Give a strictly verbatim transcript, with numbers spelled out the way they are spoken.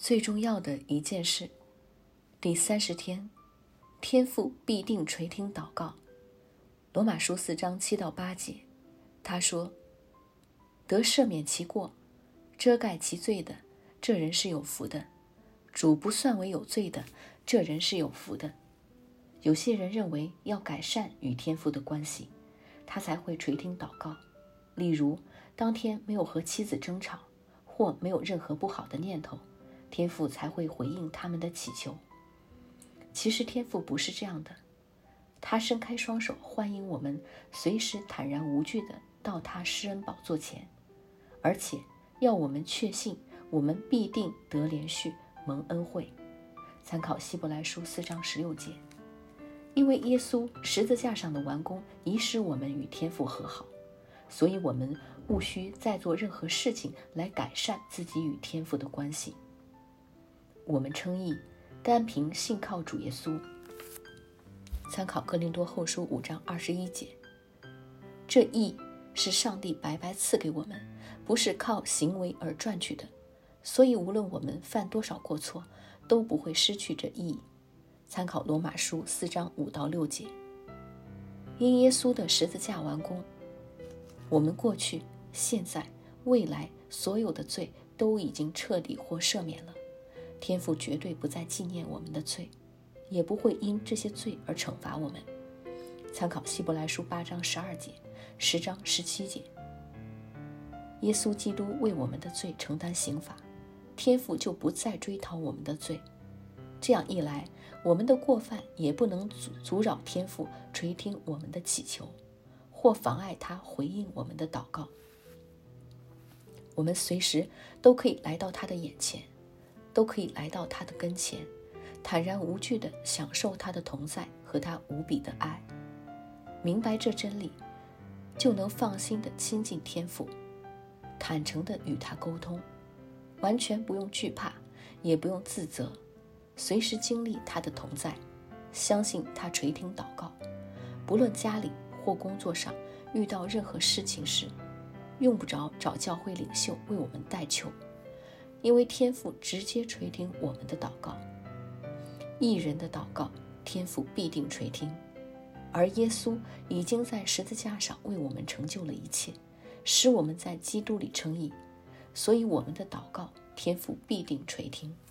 最重要的一件事。第三十天，天父必定垂听祷告。罗马书四章七到八节，他说：得赦免其过，遮盖其罪的，这人是有福的；主不算为有罪的，这人是有福的。有些人认为要改善与天父的关系，他才会垂听祷告。例如，当天没有和妻子争吵，或没有任何不好的念头，天父才会回应他们的祈求。其实天父不是这样的，他伸开双手欢迎我们随时坦然无惧地到他施恩宝座前，而且要我们确信我们必定得连续蒙恩惠。参考希伯来书四章十六节。因为耶稣十字架上的完工已使我们与天父和好，所以我们务须再做任何事情来改善自己与天父的关系。我们称义单凭信靠主耶稣，参考哥林多后书五章二十一节。这义是上帝白白赐给我们，不是靠行为而赚取的，所以无论我们犯多少过错，都不会失去这义。参考罗马书四章五到六节。因耶稣的十字架完工，我们过去、现在、未来所有的罪都已经彻底或赦免了。天父绝对不再纪念我们的罪，也不会因这些罪而惩罚我们。参考希伯来书八章十二节、十章十七节。耶稣基督为我们的罪承担刑罚，天父就不再追讨我们的罪。这样一来，我们的过犯也不能阻阻扰天父垂听我们的祈求，或妨碍他回应我们的祷告。我们随时都可以来到他的眼前，都可以来到他的跟前，坦然无惧地享受他的同在和他无比的爱。明白这真理，就能放心地亲近天父，坦诚地与他沟通，完全不用惧怕，也不用自责，随时经历他的同在，相信他垂听祷告。不论家里或工作上遇到任何事情时，用不着找教会领袖为我们代求，因为天父直接垂听我们的祷告。义人的祷告，天父必定垂听，而耶稣已经在十字架上为我们成就了一切，使我们在基督里称义，所以我们的祷告，天父必定垂听。